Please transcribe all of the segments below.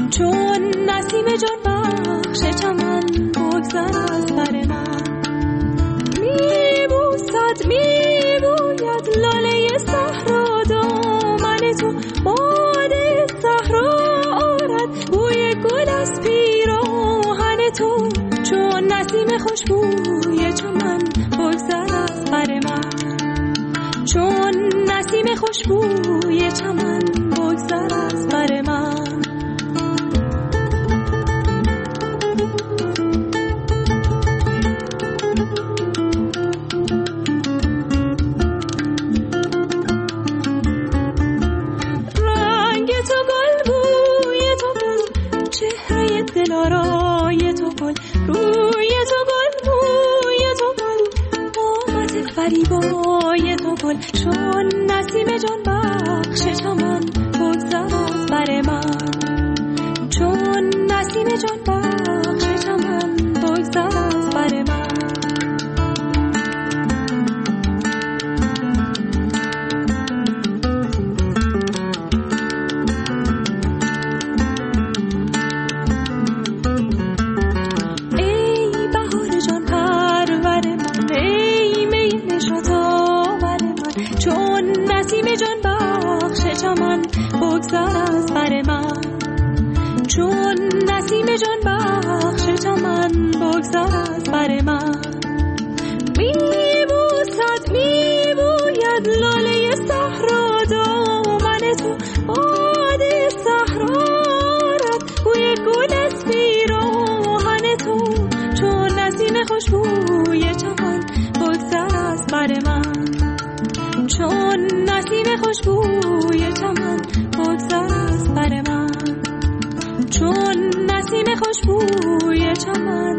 چون نسیم جان بخش چمن بگذر از بر من. میبوسد میگوید لاله صحرا دامن تو، باد صحرا آرد بوی گل از پیراهن تو. چون نسیم خوشبوی چمن بگذر از بر من. چون نسیم خوشبوی چمن بگذر از بر من. رنگ تو گل، بوی تو گل، چهره دلارای تو گل، روی تو گل، بوی تو گل، قامت فریبای تو گل. چون نسیم جان بخش چمن بگذر از بر من. چون نسیم جان بخش چمن بگذر از بر من. ای بهار جان پرور من، ای می نشاط آور من. چون نسیم جان بخش چمن بگذر از بر من. چون نسیم جان بخش چمن بگذر از بر من. میبوسد میگوید لاله صحرا دامن تو، باد صحرا آرد بوی گل از پیراهن تو. چون نسیم خوشبوی چمن بگذر از بر من. چون نسیم خوشبوی چمن بگذر از بر من. چون نسیم خوشبوی چمن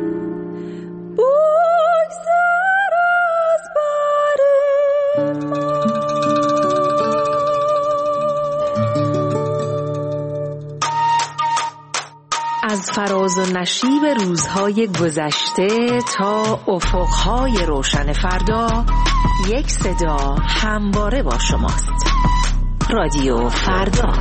بگذر از بر من. از فراز و نشیب روزهای گذشته تا افقهای روشن فردا، یک صدا همواره با شماست. رادیو فردا.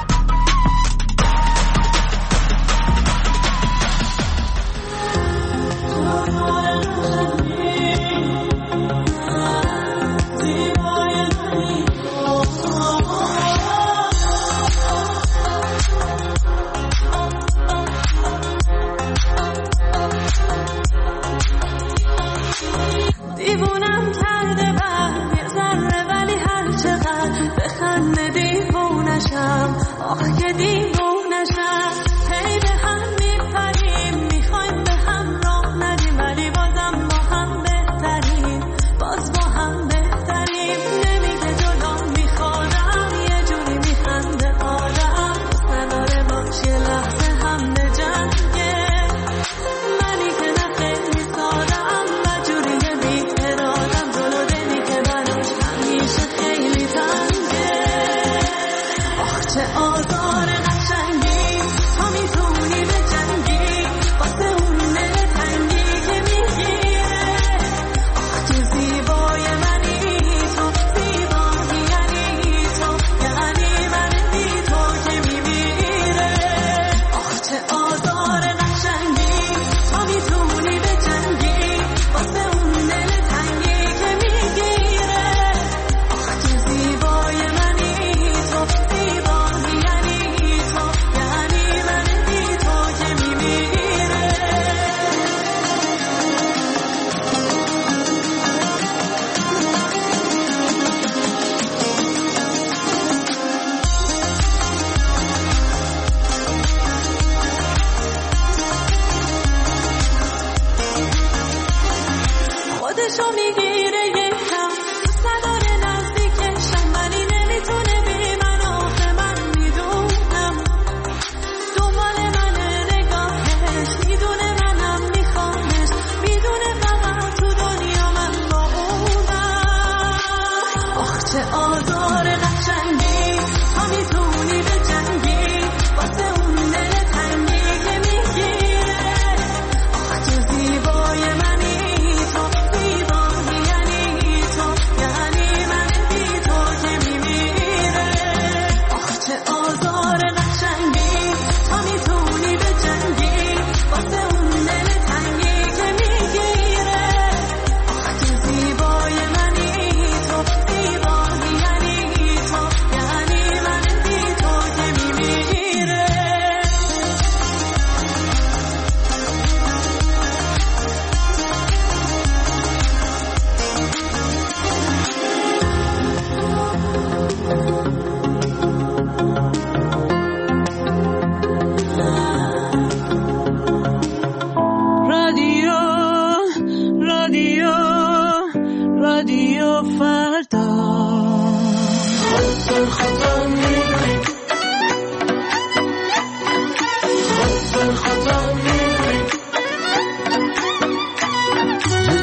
دیوونم کرده بر یه ذره، ولی هر چقدر بخنده دیوونشم. آخ که دیوونشم. هی به هم میپریم، میخوایم به هم راه ندیم، ولی بازم با هم بهتریم، باز با هم بهتریم. نمیده جلو میخورم، یه جوری میخنده آدم. نداره باش یه لحظه هم به جنگه، منی که نه خیلی سادم و جوری بی ارادم. جلو دلی که براش همیشه خیلی تنگه. آخ چه آزار قشنگی، تا میتونی به جنگی واسه اون دل تنگی که میگیره. آخ چه زیبای منی تو، زیبایی یعنی تو، یعنی من بی تو که میمیره. آخ چه آزار قشنگی، تا میتونی به جنگی واسه اون دل تنگی که میگیره. آخ چه زیبای منی تو، زیبایی یعنی تو، یعنی من بی تو که میمیره. خودشو میگیره یکم، دوست نداره نزدیکشم، ولی نمیتونه بی من. آخه من میدونم دنبال منه نگاهش، میدونه منم میخوامش، میدونه فقط تو دنیا من با اونم. آخ چه آزار قشنگی، تا میتونی به جنگی واسه اون دل تنگی که میگیره. آخ چه زیبای منی تو، زیبایی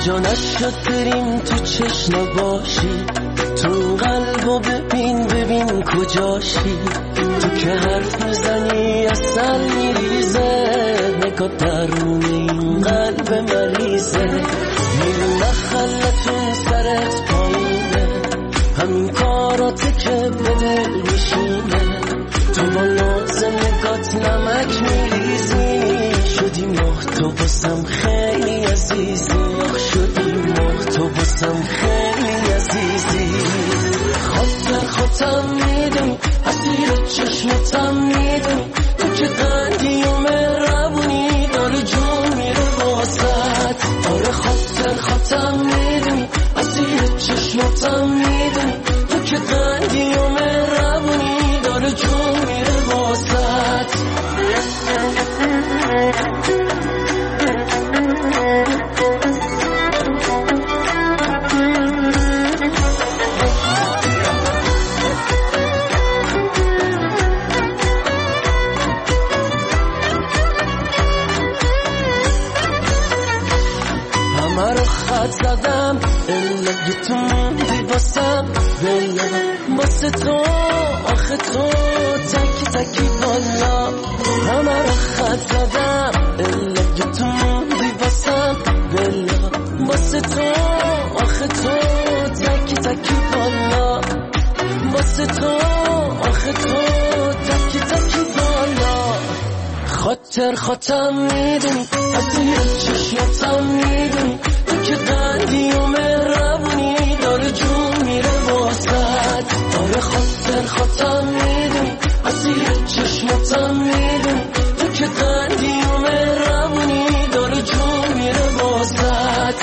جا نشد بریم تو چشم باشی، تو قلبو ببین کجاشی، تو که حرف میزنی اصل میریزه، نگاه درون این قلب مریضه، میرون خلتون سرت پایینه، همین کاراته که به دل میشینه، تو با ناز نگات نمک میریزی، شدی ماه تو باسم خیلی عزیزی، شدی ماه تو باسم خیلی عزیزی، خاطر میدونی اسیر چشمتم میدونی، تو که قندی و مهربونی داره جون میره واسط، آره خاطر میدونی اسیر چشمتم میدونی، تو که قندی و مهربونی داره جون میره واسط. همه رو خط زدم الا تو موندی باسم، واسه تو آخه تو تکی بالا، همه رو خط زدم الا تو موندی باسم، واسه تو آخه تو تکی بالا، واسه تو آخه تو تکی بالا، خاطر میدونی اسیر چشمتم میدونی، تو که قندی و مهربونی داره جون میره واسط، آره خاطر میدونی اسیر چشمتم میدونی، تو که قندی و مهربونی داره جون میره واسط.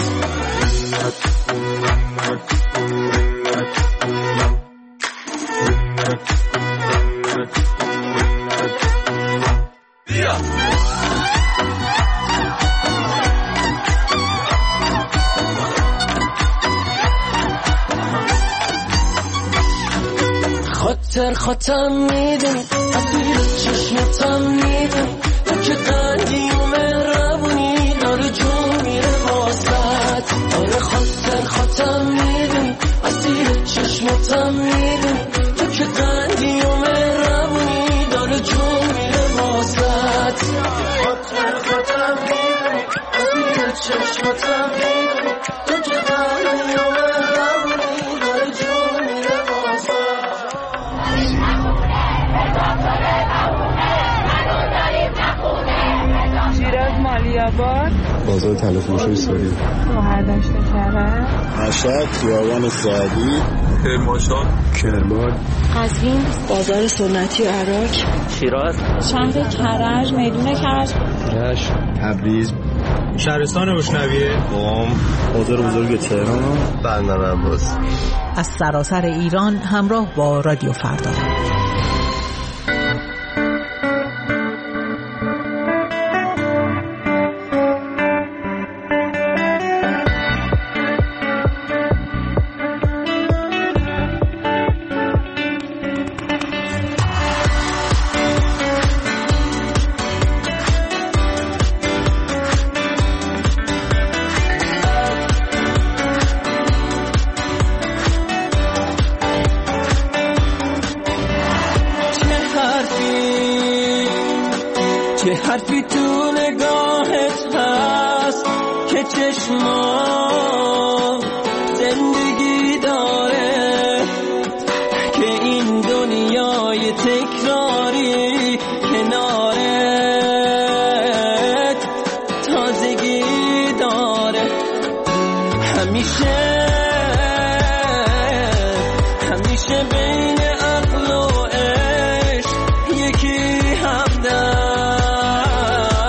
خاطر میدونی اسیر چشمتم میدونی، تو که قندی و مهربونی داره جون میره واسط، آره خاطر میدونی اسیر چشمتم میدونی، تو که قندی و مهربونی داره جون میره واسط، خاطر میدونی اسیر چشمتم میدونی، تو که قندی و مهربونی داره جون میره واسط. شیراز مالیاباد، بازار تلفروشی ساری، شهردشت کرج، مشهد، خیابان سعدی، کرمانشاه، کرمان، قزوین، بازار سنتی عراق، شیراز، شهر کرج، میدون کرج، رشت، تبریز، شهرستان روشنویه، قم، بازار بزرگ تهران، بندر عباس. از سراسر ایران همراه با رادیو فردا. چه حرفی تو نگاهت هست که چشما زندگی داره، که این دنیای تکراری کنارت تازگی داره، همیشه بین عقل و عشق یکی همدم،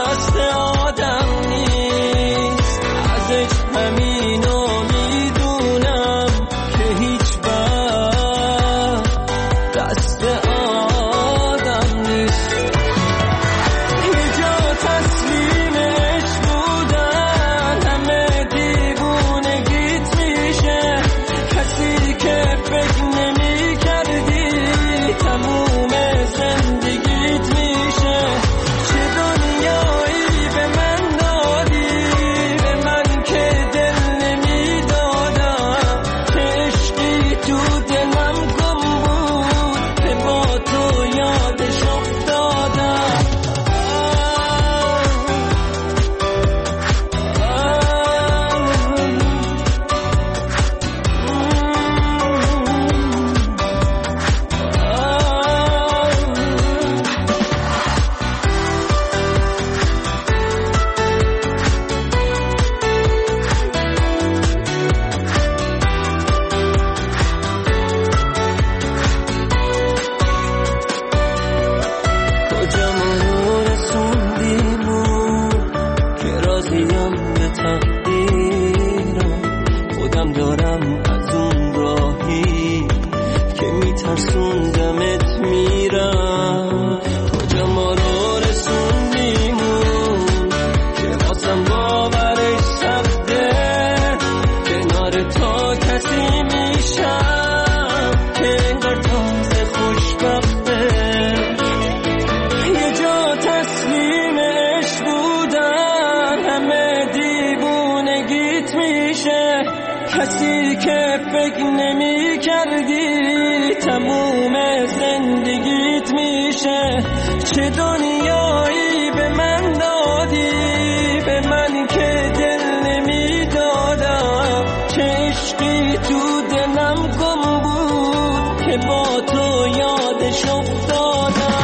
فکر نمی کردی تموم زندگیت میشه، چه دنیایی به من دادی، به من که دل نمی دادم، چه عشقی تو دلم گم بود که با تو یادش افتادم.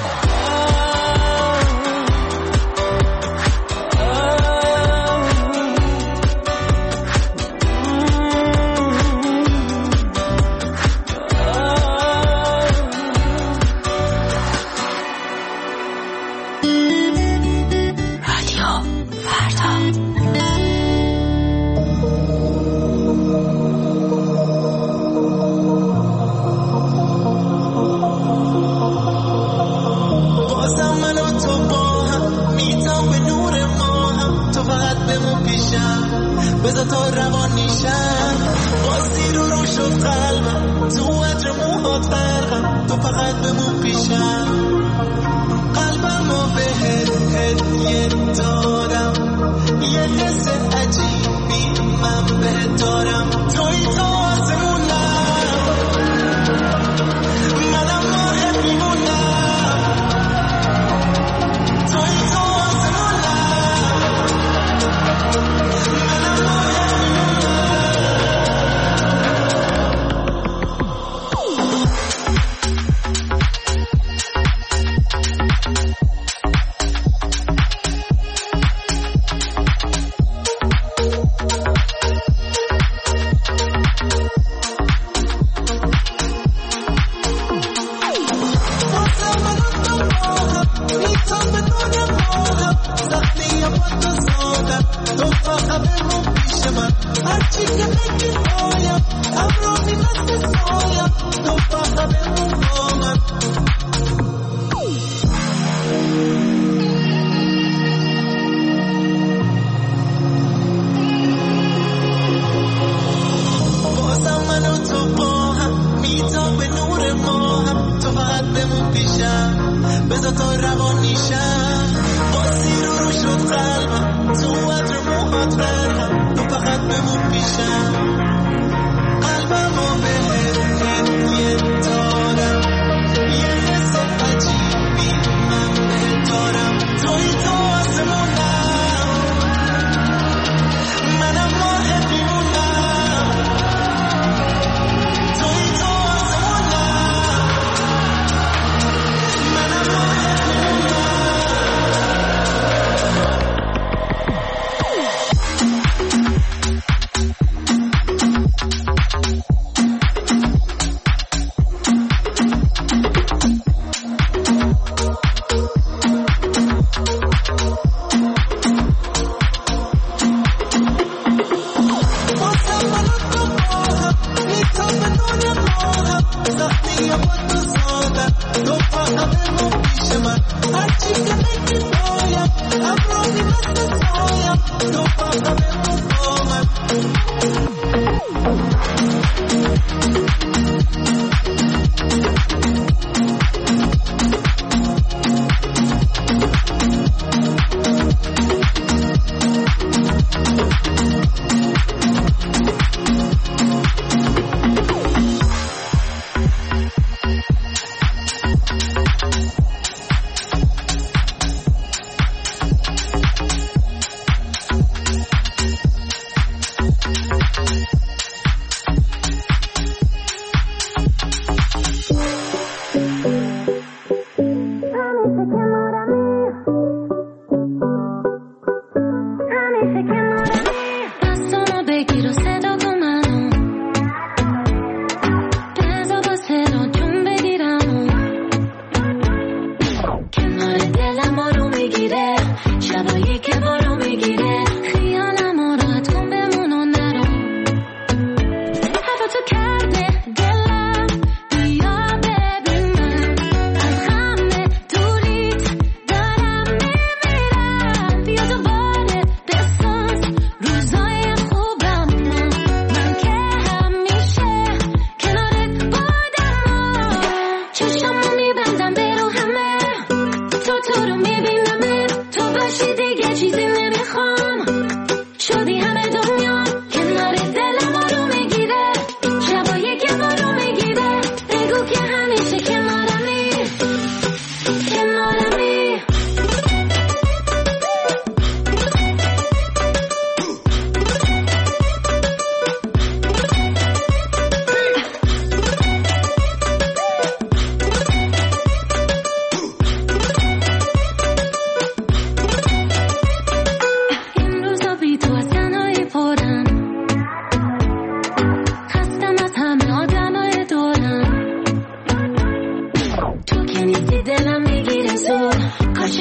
بذار تا روانیشم، باز دیر و رو شد قلبم، تو عطر موهات غرقم، تو فقط بمون پیشم. قلبم رو بهت هدیه دارم، یه حس عجیبی من بهت دارم. توی تو آسمونم، منم راهت میمونم. توی تو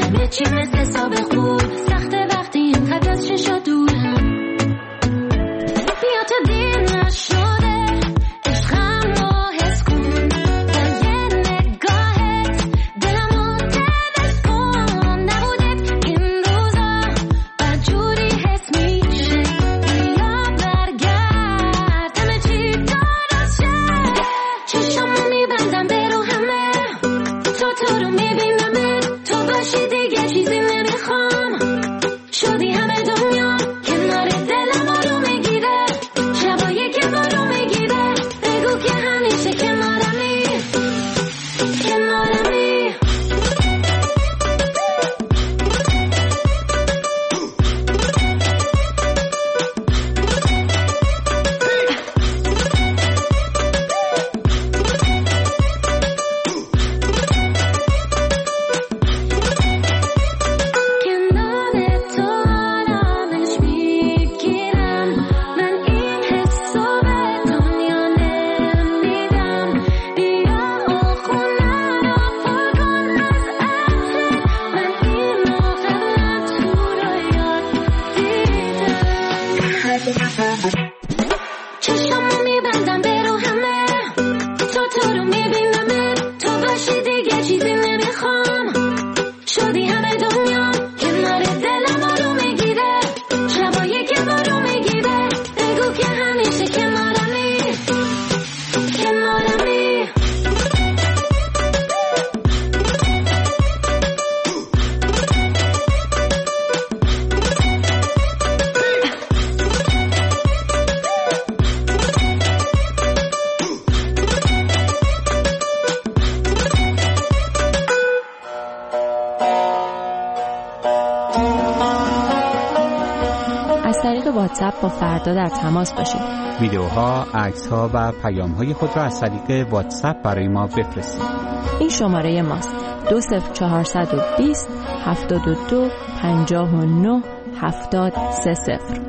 همه چی مثل حساب خوب سخته وقتی اینقدر از چشا دورم بیا تا دیر نشده عشقم رو حس کن در یه نگاهت دلم رو تلف کن نبودت این روزا بدجوری حس میشه بیا برگرد همه چی درست شه چشمو میبندم برو همه تو رو میبینم تو باشی دیگه چیزی نمیخوام شدی همه دنیا کنار دلم رو میگیره شبایی که بارو میگیره بگو که همیشه کنارمی کنارمی چشمو میبندم برو همه تو رو میبینم تو باشی دیگه چیزی نمیخوام شدی همه دنیا کنار دلم رو میگیره شبایی که بارو میگیره بگو که همیشه کنارمی کنارمی از طریق واتساپ با فردا در تماس باشید. ویدیوها، عکس‌ها و پیام‌های خود را از طریق واتساپ برای ما بفرستید. این شماره ماست 20420 72 59 730.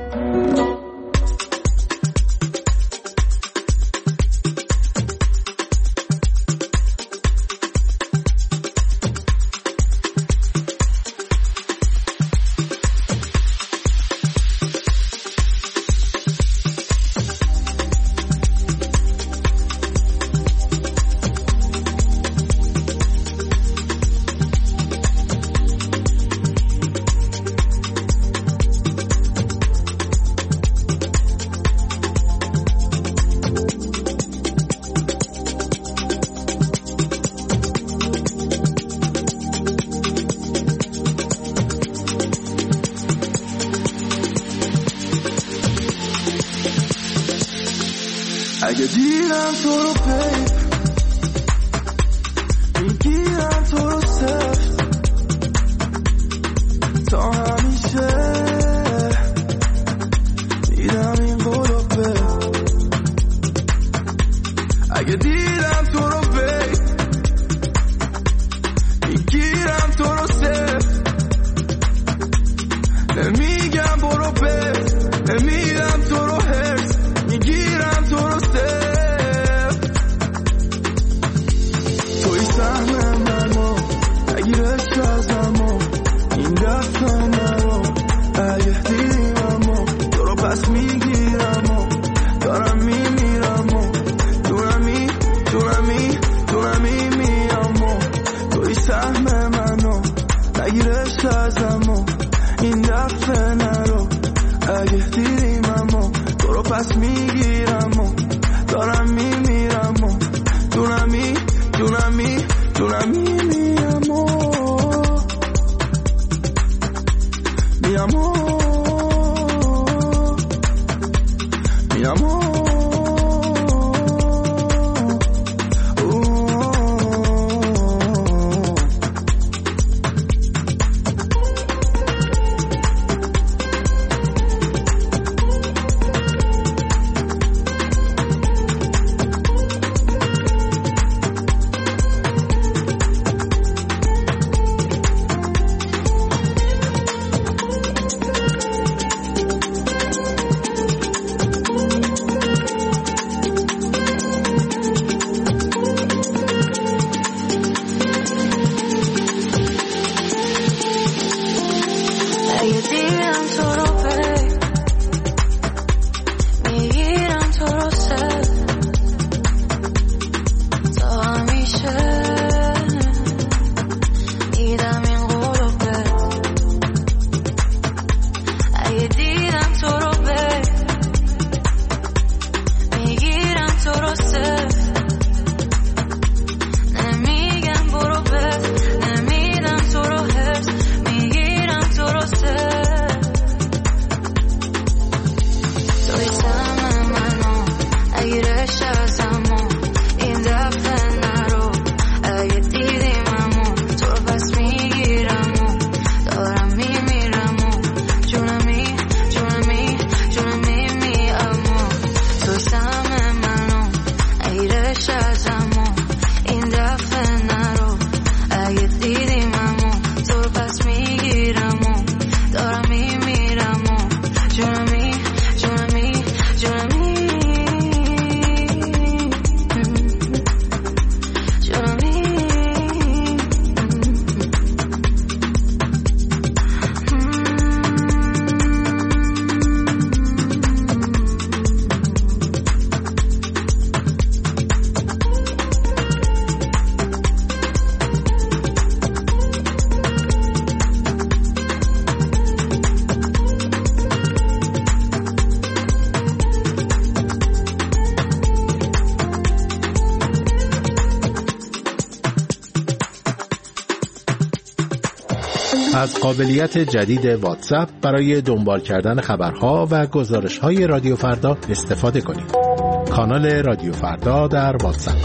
اگه دیرم تو رو پی میگیرم تو رو سفت تا همیشه میدم این قولو به اگه دیرم تو رو پی میگیرم تو رو سفت نمیگم برو به نمیدم تو رو هرس میگیرم تو رو توی سهم منو نگیرش ازمو این دفعه نرو اگه دیرمو تو رو پس میگیرمو دارم میمیرمو دونمی میامو توی سهم منو نگیرش ازمو این دفعه نرو اگه دیرمو تو رو پس میگیرمو دارم میمیرمو دونمی میامو از قابلیت جدید واتساپ برای دنبال کردن خبرها و گزارش‌های رادیو فردا استفاده کنید. کانال رادیو فردا در واتساپ.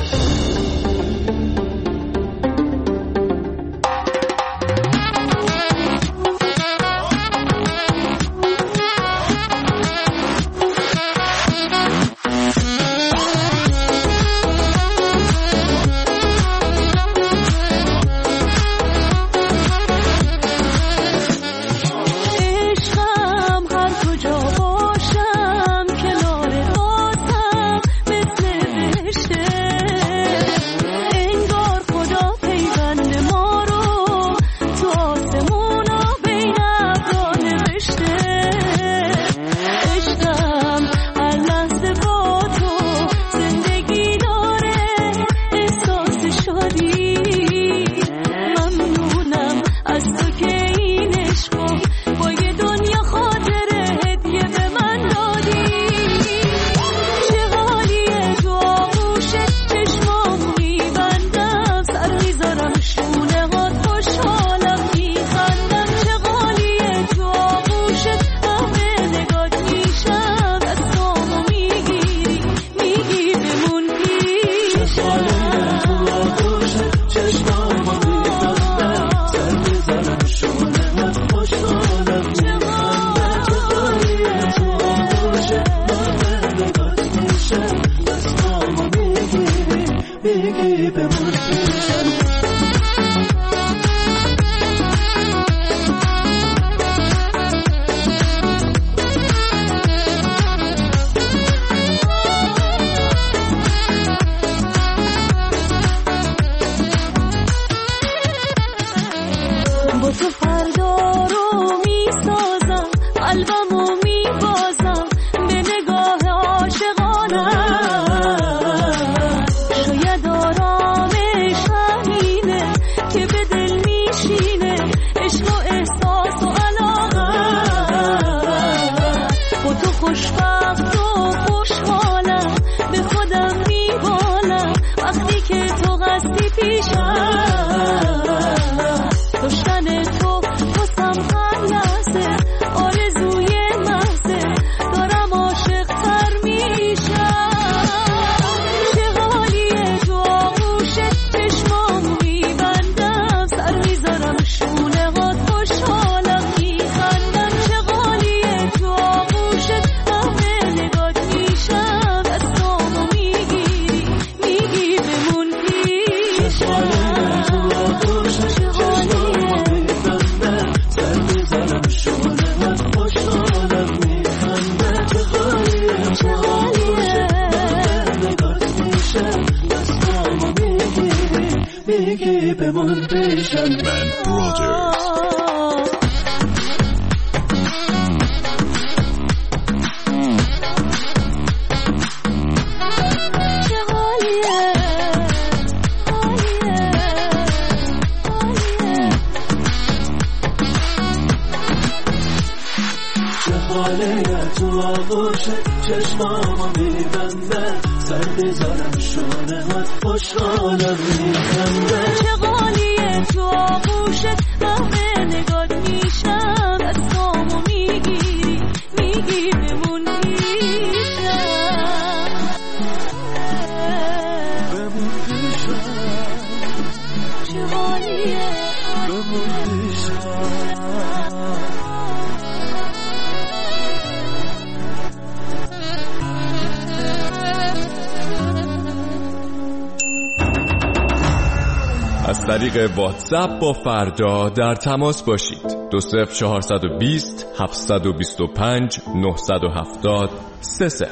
از طریق واتساپ با فردا در تماس باشید. 20420 725 970 30.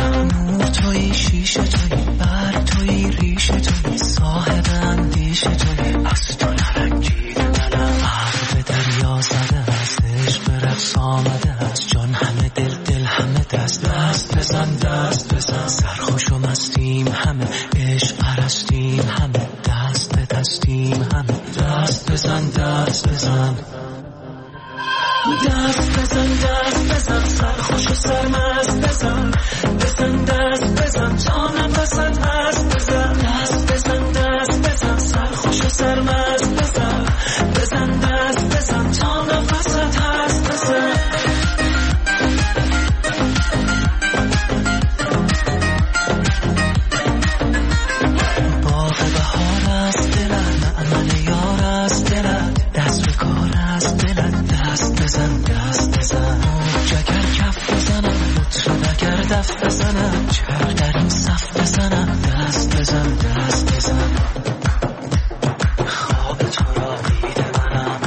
شیشه توی برگ توی ریشه توی صاحب اندیشه توی دست بزن سرخوش و مستیم همه عشق پرستیم همه دست به دستیم همه دست بزن دست بزن دست بزن دست بزن سرخوش و سرمست بزن بزن دست بزن تا نفست هست بزن دست بزن دست بزن سرخوش و سرمست بزن بزن دست بزن تا نفست هست بزن باغ بهار است دلت معمل یار است دلت دست به کار است دلت دست بزن دست بزن جگر کف بزنم مطرب اگر دف بزنم چهر در این صف بزنم دست بزن دست بزن خواب تو را دیده منم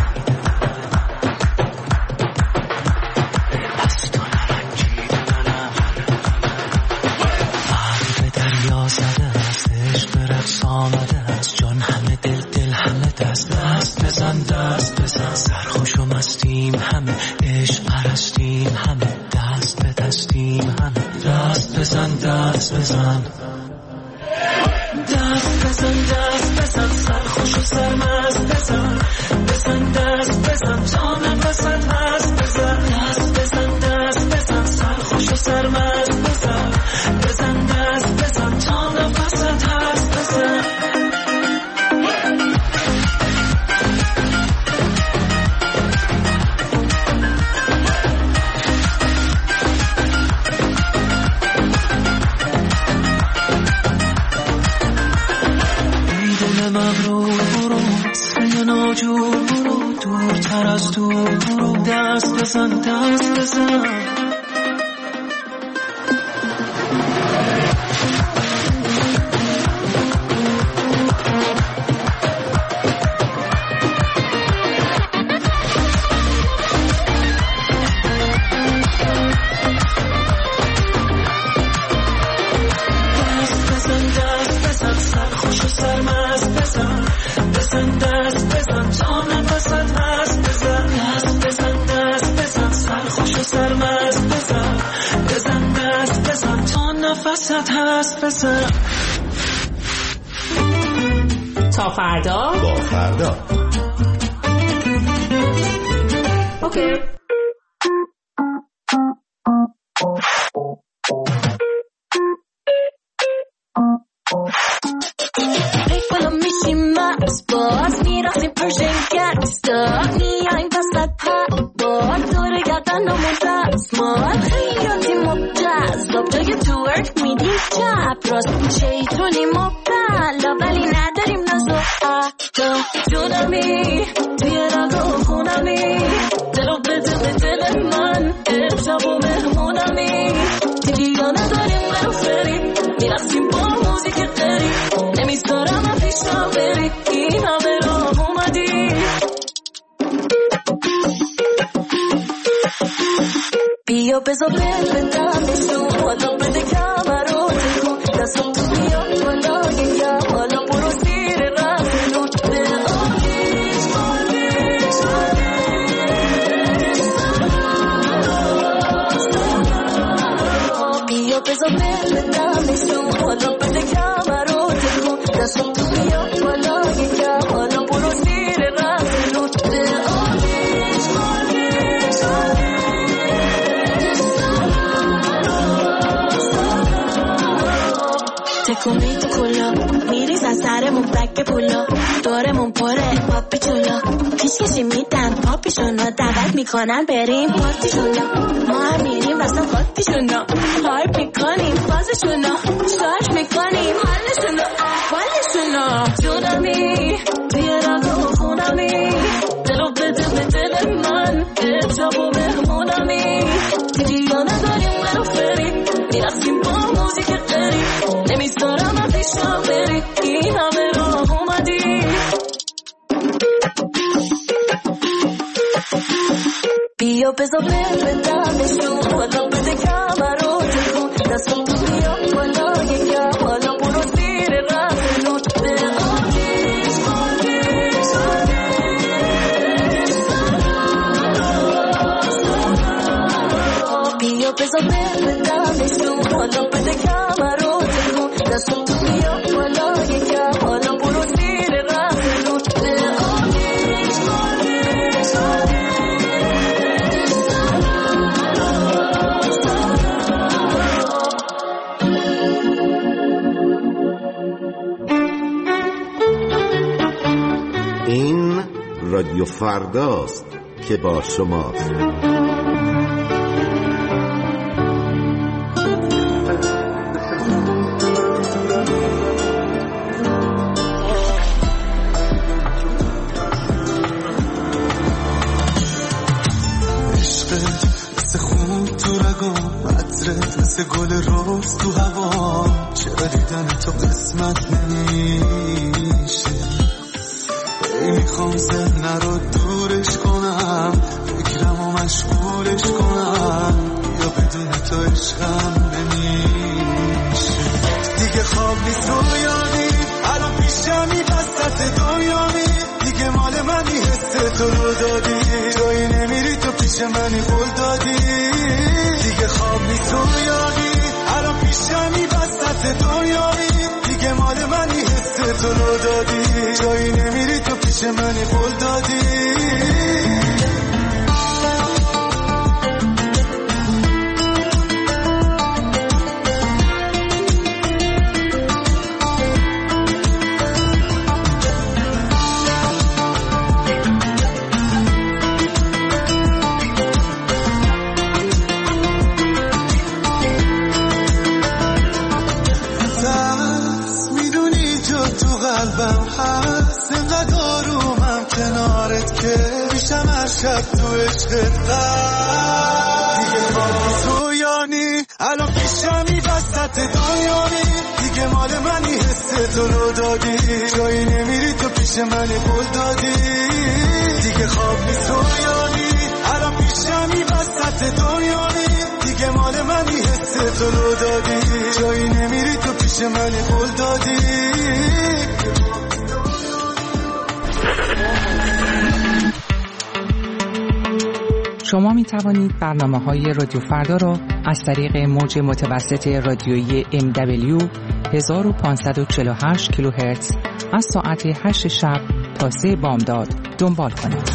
از تو نرنجیده منم بحر به دریا زده است عشق به رقص آمده است جان همه دل دل همه دست دست بزن دست بزن سرخوش و مستیم همه عشق پرستیم همه دست به دستیم همه دست بزن دست بزن دست بزن دست بزن سرخوش و سرمست بزن بزن دست بزن تا نفست هست بزن دست بزن دست بزن سرخوش و سرمست بزن بزن دست بزن تا نفست هست بزن مغرور برو سر ناجور برو دورتر از دور برو دست بزن دست بزن تا فردا با فردا اوکی بالا میشیم مبز باز میرخسیم پرشن گنگستا میایم وسط پربار دور گردنمون دستمال خیاطی مجذاب جای تورک میدیم چپ راست شیطونی مبتلا ولی نداریم ناز و عهدا جونمی توی رگا و خونمی دلو بده به دل من امشب و مهمونمی دیگه نداریم منو فری میرخسیم با موزیک قری نمیذارم پیشم بری این همه راه اومدی بیا بزا بل بدم بشون حالا بده کمر رو تکون دستم تو بیاد بالا یکم حالا برو زیر رفتنون به آگیش آگیش آگیش بیا بزا بل بدم بشون حالا بده کمر رو تکون دستم تو بیاد بالا یکم حالا برو زیر رفتنون به آگیش آگیش آگیش تکونی تو کلا میریز از سرمون بک پولا دورمون پره پاپی چولا پیش کشی میدن پاپیشونا دعوت میکنن بریم پارتیشونا ما هم میریم واسه خاطیشونا هایپ میکنیم فازشونا شارژ میکنیم حالشونا احوالشونا جونمی توی رگا و خونمی دلو بده به دل من امشب و مهمونمی دیگه نداریم منو فری میرخسیم با موزیک قری نمیذارم پیشم بری این همه راه اومدی بیا بزا بل بدم بشون حالا بده کمر رو تکون دستم تو بیاد بالا یکم حالا برو زیر رفتنون به آگیش آگیش آگیش بیا بزا بل بدم بشون حالا بده رادیو فرداست که با شماست. مثل گل روز تو هوا، چرا دیدن تو قسمت نمیشه؟ میخوام ذهن رو دورش کنم، فکرمو مشغولش کنم، یا بدون تو عشقم نمیشه. دیگه خواب نیست رویانی، الان پیشمی وسط دنیانی، دیگه مال منی حس تو رو دادی، جایی نمیری تو پیش منی قول دادی. دیگه خواب نیست رویانی، الان پیشمی وسط دنیایی، دیگه مال منی حس تو رو دادی، جایی نمیری تو پیش منی قول دادی. شب تو عشقت دیگه خواب رویانی، الان پیشمی وسط دنیانی، دیگه مال منی حس تو رو دادی، جایی نمیری تو پیش منی قول دادی. دیگه خواب نیست رویانی، الان پیشمی وسط دنیانی، دیگه مال منی حس تو رو دادی، جایی نمیری تو پیش منی قول دادی. شما می توانید برنامه‌های رادیو فردا را از طریق موج متوسط رادیویی MW 1548 کیلوهرتز از ساعت 8 شب تا 3 بامداد دنبال کنید.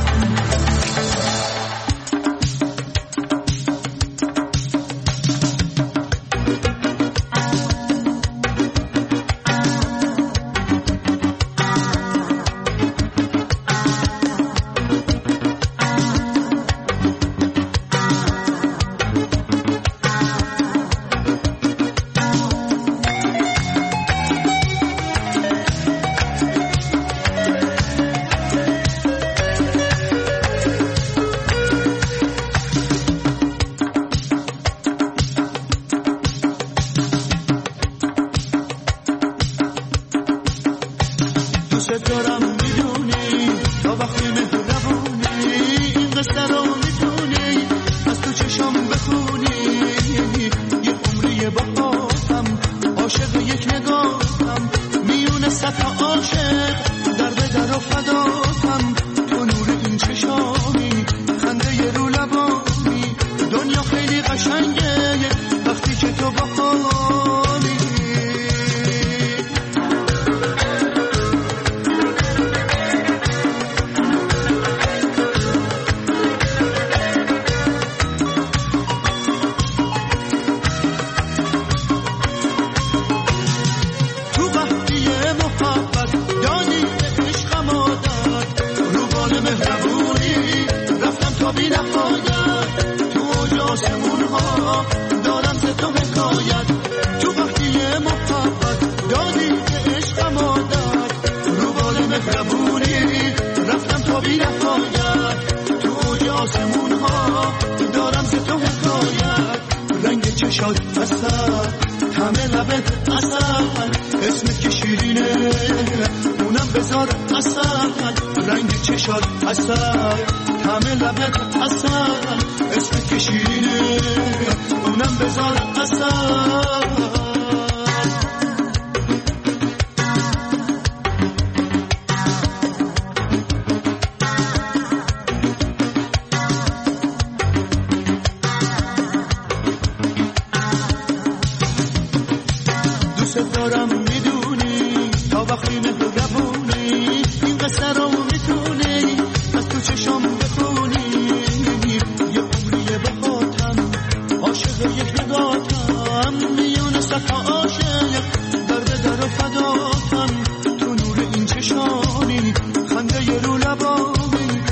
خنده رو لبانی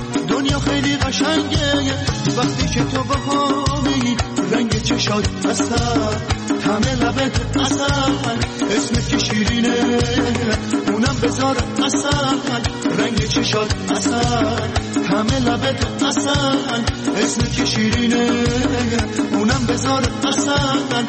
لبت اصل اسمت که شیرینه اونم بذار اصل رنگ چشات اصل همه لبت اصل اسمت که شیرینه اونم بذار اصل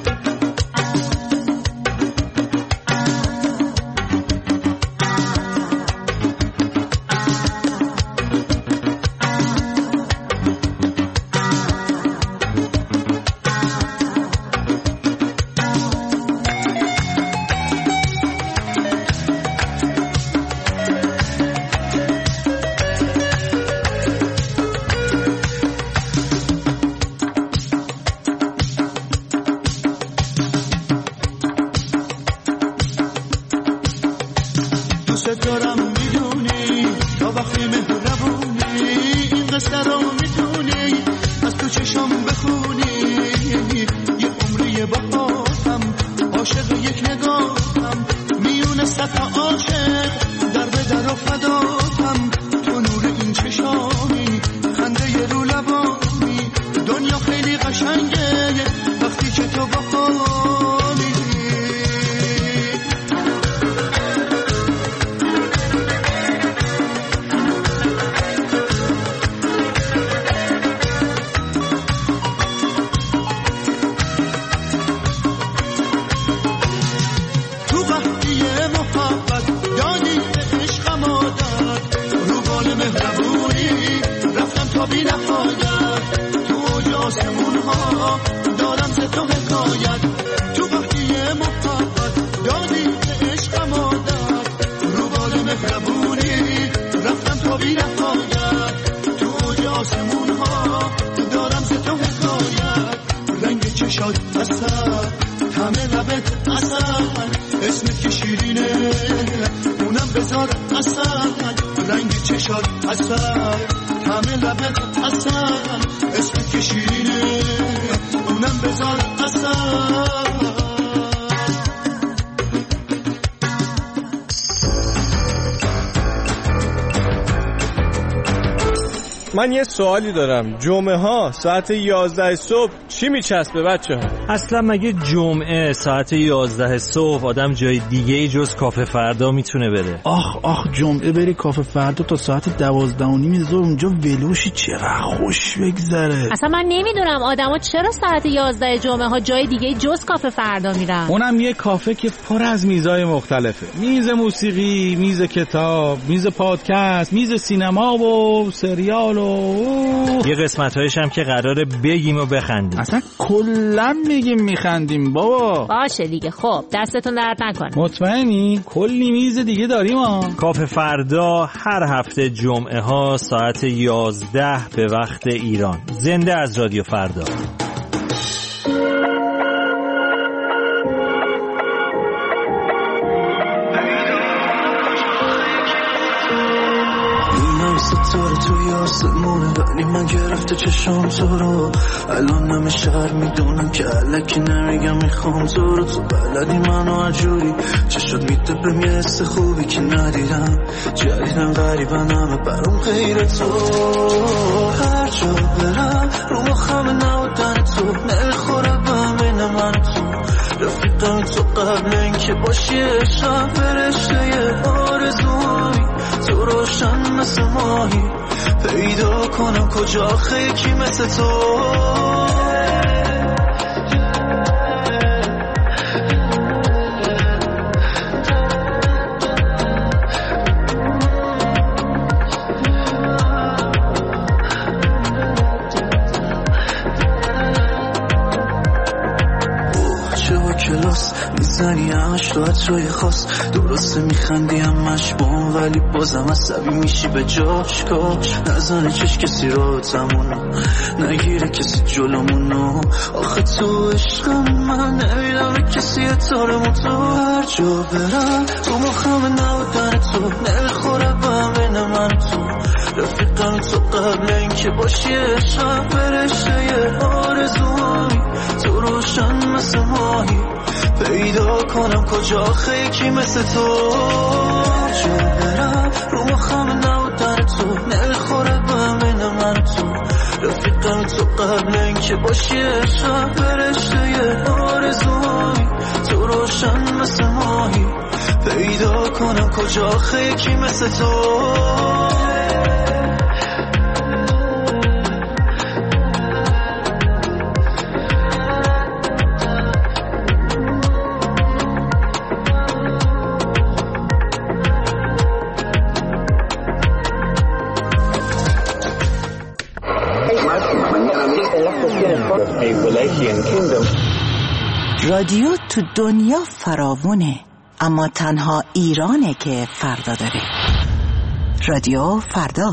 من یه سوالی دارم. جمعه ها ساعت 11 صبح چی میچسبه بچه ها؟ اصلا مگه جمعه ساعت 11 صبح آدم جای دیگه جز کافه فردا میتونه بره؟ آخ جمعه بری کافه فردا تا ساعت 12:30 اونجا ولوشی چقدر خوش بگذره. اصلا من نمیدونم آدما چرا ساعت 11 جمعه ها جای دیگه جز کافه فردا میرن. اونم یه کافه که پر از میزای مختلفه. میز موسیقی، میز کتاب، میز پادکست، میز سینما و سریال و یه قسمت‌هایش هم که قراره بگیم و بخندیم. اصلا کلا میگیم میخندیم بابا. باشه دیگه. خب دستتون درد نکنه. مطمئنی؟ کلی میز دیگه داریم ها. کافه فردا هر هفته جمعه ها ساعت 11 به وقت ایران. زنده از رادیو فردا. ستاره توی آسمونه ولی من گرفته چشم تو رو. الان همه شهر میدونم که الکی نمیگم میخوام تو رو. تو بلدی منو عجوری چه شد میده بهم یه حس خوبی که ندیدم. جدیدم غریبن همه برام غیر تو. هر جا برم رو مخم نبودن تو نمیخوره بین من تو. رفیقم تو قبل اینکه باشی عشقم فرشته آرزوی تو روشن مثل ماهی پیدا کنم کجا خیکی مثل تو. کلاس میزنی همش راحت روی خاص درسته میخندی همش بام ولی بازم عصبی میشی به جاش. کاش نزنه چش کسی را تمونو نگیره کسی جلومونو. آخه تو عشقم من نمیدم به کسی اتارمون. تو هر جا برم تو مخم نبودن تو نمیخوره بین من تو. رفیقم تو قبل اینکه باشی عشقم فرشته آرزوی تو روشن مثل ماهی پیدا کنم کجا خیکی مثل تو. جا برم رو مخم نبودن تو نمیخوره بین من تو. رفیقم تو قبل اینکه باشی عشقم فرشته آرزوی تو روشن مثل ماهی پیدا کنم کجا خیکی مثل تو رادیو تو دنیا فراوونه، اما تنها ایرانه که فردا داره. رادیو فردا.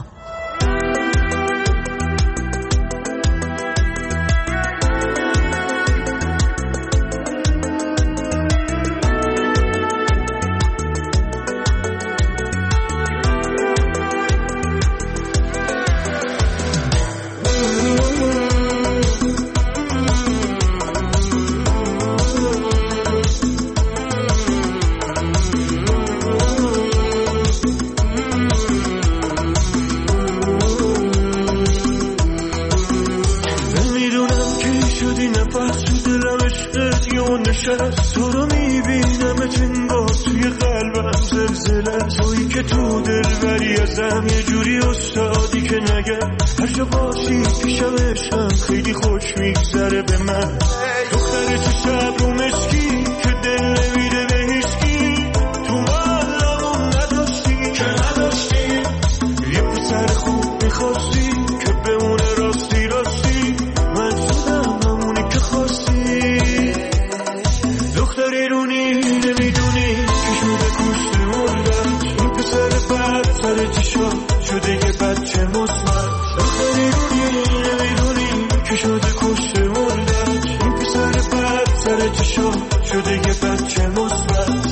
تو رو میبینم انگار توی قلبم زلزله تویی که تو دلبری ازم یه جوری استادی که نگم هر جا باشی پیشم عشقم خیلی خوش میگذره به من دختر تو شب رو مسکی که دل نمیده به هیچکی تو مالمون نداشتی که نداشتی یه پسر خوب میخواستی که بمونه راستی راستی من شدم همونی که خواستی دختری رونی نمیدونی که شده کشت مردم این پسر بد سر چشا شده یه بچه مصمت دختری رونی نمیدونی که شده کشت مردم این پسر بد سر چشا شده یه بچه مصمت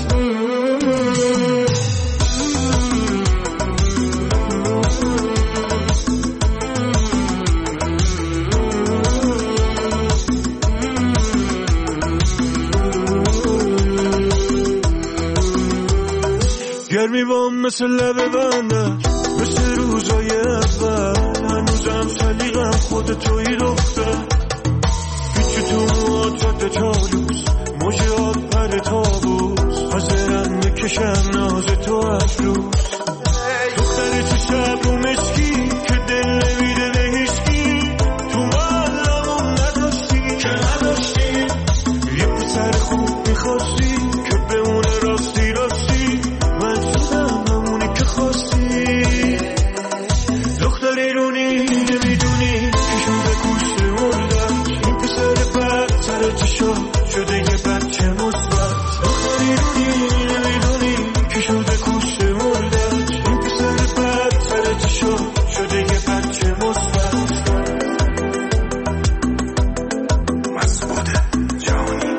گرمی بام مثل لب بندش مثل روزای اول هنوزم سلیقم خود توی دختر پیچ تو موات چالوس موج آب پر تابوس حاضرم بکشم ناز تو از روز دختر تو شب رو مسکی که دل نمیده به هیچکی تو مالمون نداشتی که نداشتی یه پسر خوب میخواستی که بمونه راستی راستی من شدم همونی که خواستی دختری رونی نمیدونی که شده کشت مردم این پسر بد سر چشا شده یه بچه مصمت دختری رونی نمیدونی که شده کشت مردم این پسر بد سر چشا شده یه بچه مصمت مسعود جهانی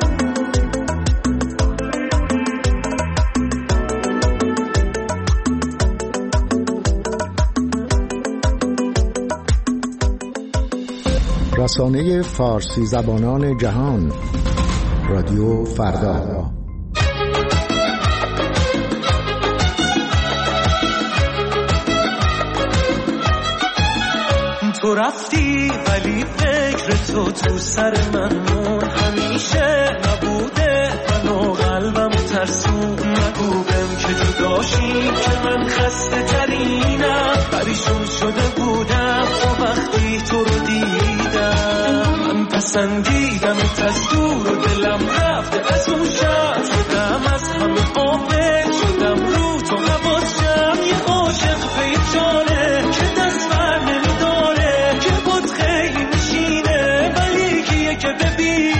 رسانه فارسی زبانان جهان رادیو فردا. تو رفتی ولی فکر تو سر من مون همیشه نبوده من و قلبم ترسون نگو بهم که جداشی که من خسته ترینم پریشون شده بودم تا وقتی تو رو دیدم من پسندیدم از دور و دلم رفته از اون شب شدم از همه قافل شدم رو تو نباشم یه عاشق پیچانه که دست بر نمیداره که بود خیلی میشینه ولی کیه که ببینه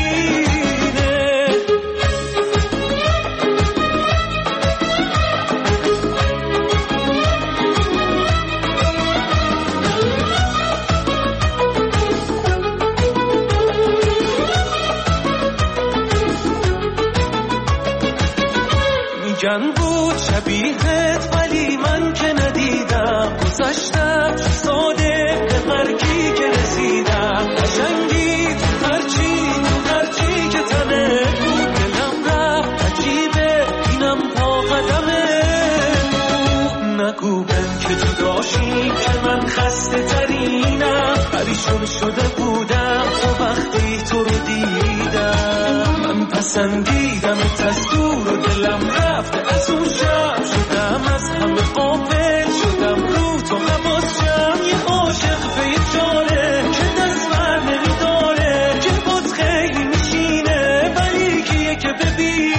میگن بود شبیهت ولی من که ندیدم گذشتم ساده به مرگی که رسیدم قشنگی تو هرچی که تنه بود دلم رفت عجیبه اینم تا قدمه نگو بهم که جداشی که من خسته ترینم پریشون گل شده بودم تو وقتی تو رو دیدم. من پسندیدم از دور و دلم رفته از اون شب، شدم از همه غافل، شدم رو تو حواسم. یه عاشق به یه جاره که دست بر نمیداره، که بود خیلی میشینه ولی کیه که ببینه.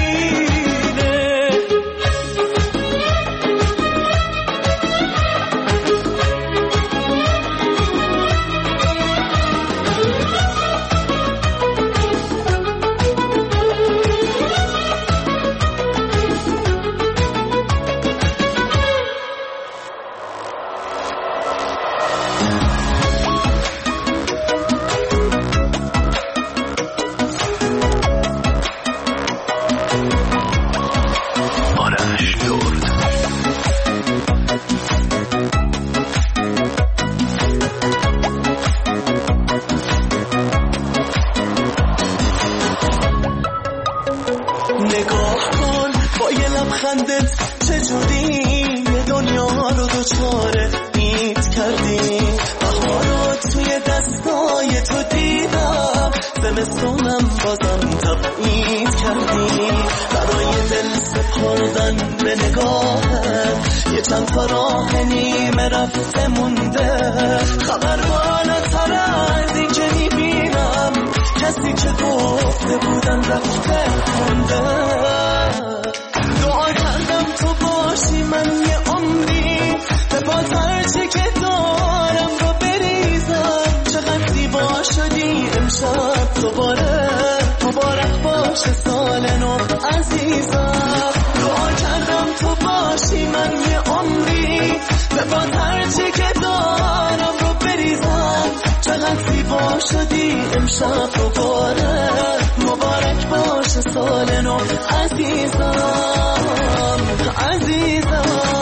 نگاه کن با یه لبخندت چجوری یه دنیا رو دوچاره میت کردی. بهارو توی دستای تو دیدم، زمستونم بازم تبعید کردی. برای دل سپردن به نگاهت یه چند تا راه نیمه رفته مونده. خبر بالاتر از این که میبینم، کسی که گفته بودن رفته مونده. دعا کردم تو باشی من یه عمری، به بازرچه که دارم رو بریزم. چقدر زیبا شدی امشب دوباره، مبارک باشه سال نو عزیزم. دعا کردم تو باشی من یه عمری، به بازرچه که دارم رو بریزم. چقدر زیبا شدی امشب دوباره، مبارک باشه سال نو عزیزم عزیزم.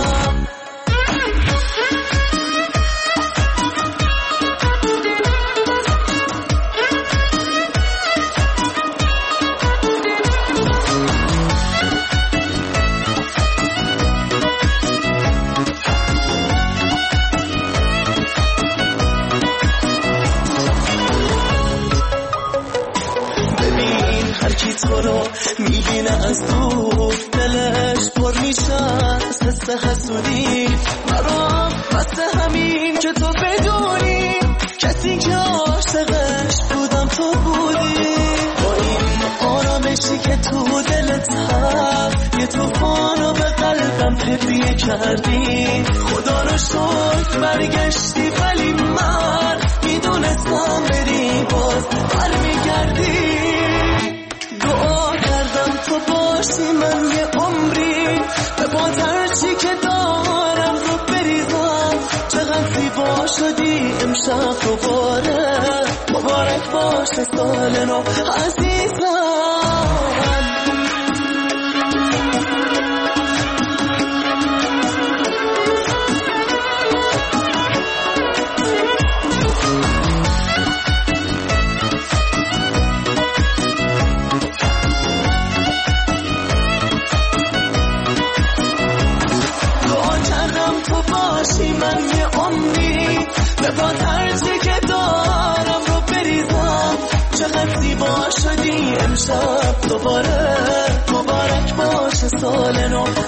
تو رو میبینه از دور، دلش پر میشه از حس حسودی. برام بسته همین که تو بدونی، کسی که عاشقش بودم تو بودی. با این آرامشی که تو دلت هست، یه توفانو به قلبم هدیه کردی. خدا رو شکر برگشتی، ولی من میدونستم بری باز برمیگردی. دعا کردم تو باشی من یه عمری، به بازرچی که دارم رو بریزم. چقدر زیبا شدی امشب دوباره، مبارک باشه سال نو عزیزم. من یه عمری، به بازرچه که دارم رو بریزم. چقدر زیبا شدی امشب دوباره، مبارک باشه سال نو